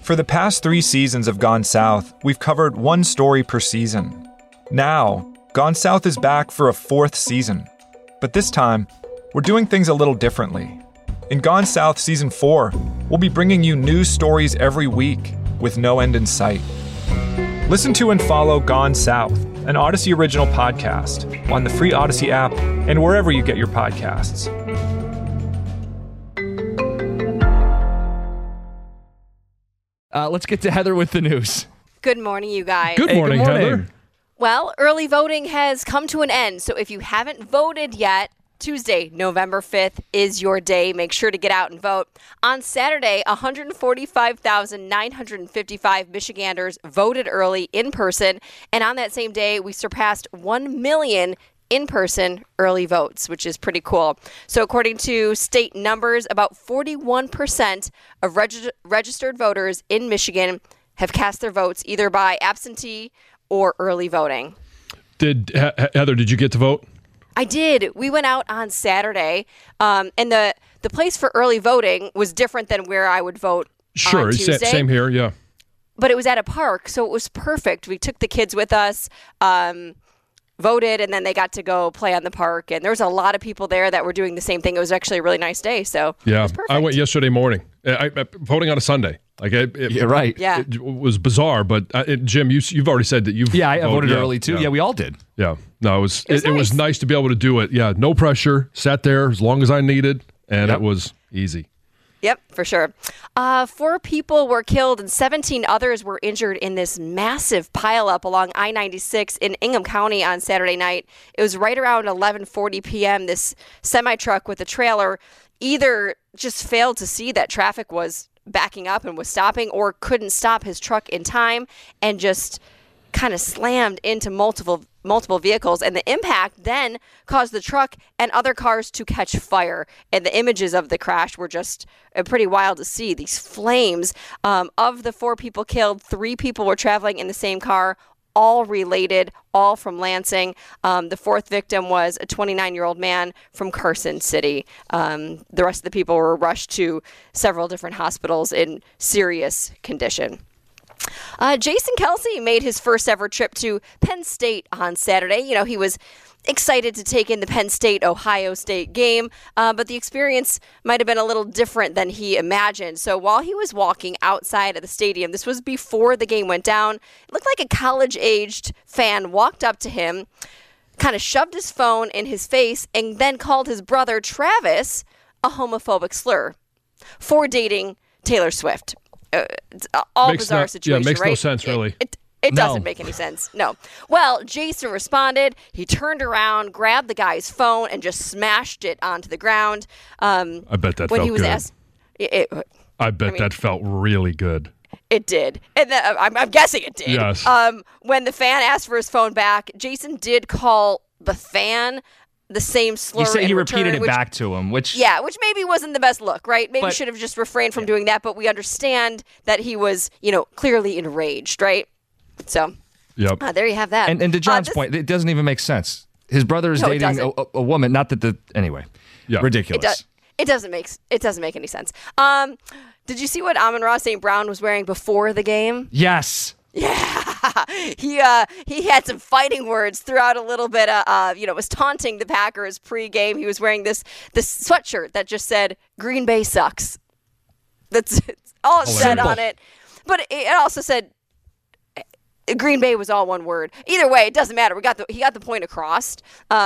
For the past 3 seasons of Gone South, we've covered one story per season. Now, Gone South is back for a 4th season. But this time, we're doing things a little differently. In Gone South Season 4, we'll be bringing you news stories every week with no end in sight. Listen to and follow Gone South, an Odyssey original podcast, on the free Odyssey app and wherever you get your podcasts. Let's get to Heather with the news. Good morning, you guys. Good morning, Heather. Well, early voting has come to an end, so if you haven't voted yet, Tuesday, November 5th is your day. Make sure to get out and vote. On Saturday, 145,955 Michiganders voted early in person, and on that same day, we surpassed 1 million in-person early votes, which is pretty cool. So according to state numbers, about 41% of registered voters in Michigan have cast their votes either by absentee or early voting. Heather, did you get to vote? I did. We went out on Saturday, and the place for early voting was different than where I would vote on Tuesday. Same here, yeah. But it was at a park, so it was perfect. We took the kids with us, voted, and then they got to go play on the park. And there was a lot of people there that were doing the same thing. It was actually a really nice day, so it was perfect. I went yesterday morning. Voting on a Sunday. You're right. Yeah. It was bizarre, but Jim, you've already said that you've I voted early too. Yeah, we all did. Yeah. No, it was nice. nice to be able to do it. Yeah, no pressure. Sat there as long as I needed, and it was easy. Yep, for sure. 4 people were killed and 17 others were injured in this massive pileup along I-96 in Ingham County on Saturday night. It was right around 11:40 p.m. This semi-truck with a trailer either just failed to see that traffic was backing up and was stopping, or couldn't stop his truck in time and just kind of slammed into multiple vehicles, and the impact then caused the truck and other cars to catch fire. And the images of the crash were just pretty wild to see. These flames. Of the 4 people killed, 3 people were traveling in the same car, all related, all from Lansing. The 4th victim was a 29-year-old man from Carson City. The rest of the people were rushed to several different hospitals in serious condition. Jason Kelce made his first ever trip to Penn State on Saturday. You know, he was excited to take in the Penn State-Ohio State game, but the experience might have been a little different than he imagined. So while he was walking outside of the stadium, this was before the game went down, it looked like a college-aged fan walked up to him, kind of shoved his phone in his face, and then called his brother Travis a homophobic slur for dating Taylor Swift. It's all bizarre situation, yeah, makes right? no sense, really. It doesn't make any sense. No. Well, Jason responded. He turned around, grabbed the guy's phone, and just smashed it onto the ground. I bet that when felt he was good. Asked, that felt really good. It did. And I'm guessing it did. Yes. When the fan asked for his phone back, Jason did call the fan the same slur. He said he in repeated return, it back to him, which maybe wasn't the best look, right? Maybe But- should have just refrained from doing that, but we understand that he was, clearly enraged, right? So, Yep. there you have that. And to John's point, it doesn't even make sense. His brother is No, it dating doesn't. a woman. Not that anyway. Yeah. Ridiculous. It doesn't make any sense. Did you see what Amon-Ra St. Brown was wearing before the game? Yes. Yeah, he had some fighting words throughout a little bit. Was taunting the Packers pregame. He was wearing this sweatshirt that just said "Green Bay sucks." That's all it said on it. But it also said Green Bay was all one word. Either way, it doesn't matter. He got the point across.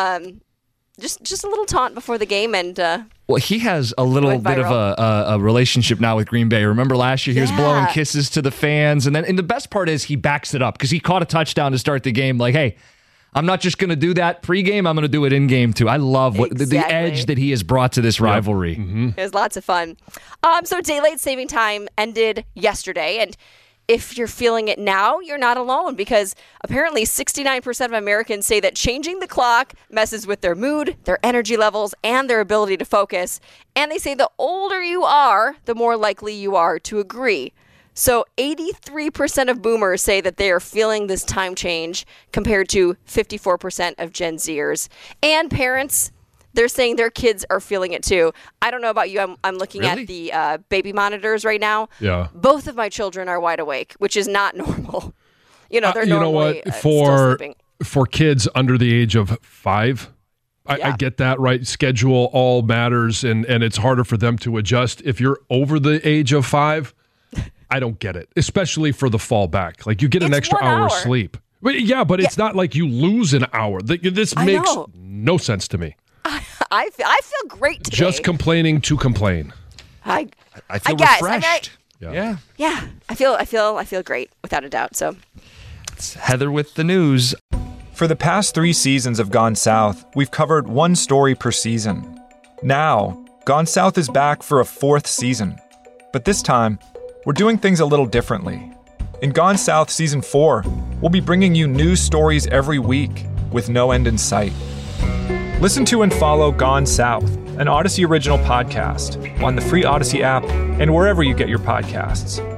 Just a little taunt before the game, and well, he has a little bit of a relationship now with Green Bay. Remember last year he was blowing kisses to the fans, and the best part is he backs it up because he caught a touchdown to start the game. Like, hey, I'm not just going to do that pregame; I'm going to do it in game too. I love the edge that he has brought to this rivalry. Mm-hmm. It was lots of fun. So daylight saving time ended yesterday, and if you're feeling it now, you're not alone, because apparently 69% of Americans say that changing the clock messes with their mood, their energy levels, and their ability to focus. And they say the older you are, the more likely you are to agree. So 83% of boomers say that they are feeling this time change compared to 54% of Gen Zers. And parents, they're saying their kids are feeling it too. I don't know about you. I'm looking Really? at the baby monitors right now. Yeah. Both of my children are wide awake, which is not normal. They're you know normally what? still sleeping. For kids under the age of 5, I get that, right? Schedule all matters, and it's harder for them to adjust. If you're over the age of 5, I don't get it, especially for the fallback. Like, you get an extra hour of sleep. But it's not like you lose an hour. This makes no sense to me. I feel great today. Just complaining to complain. I feel guess. refreshed. Yeah. I feel great without a doubt. So, It's Heather with the news. For the past 3 seasons of Gone South, we've covered one story per season. Now, Gone South is back for a 4th season. But this time, we're doing things a little differently. In Gone South Season 4, we'll be bringing you news stories every week with no end in sight. Listen to and follow Gone South, an Odyssey original podcast, on the free Odyssey app and wherever you get your podcasts.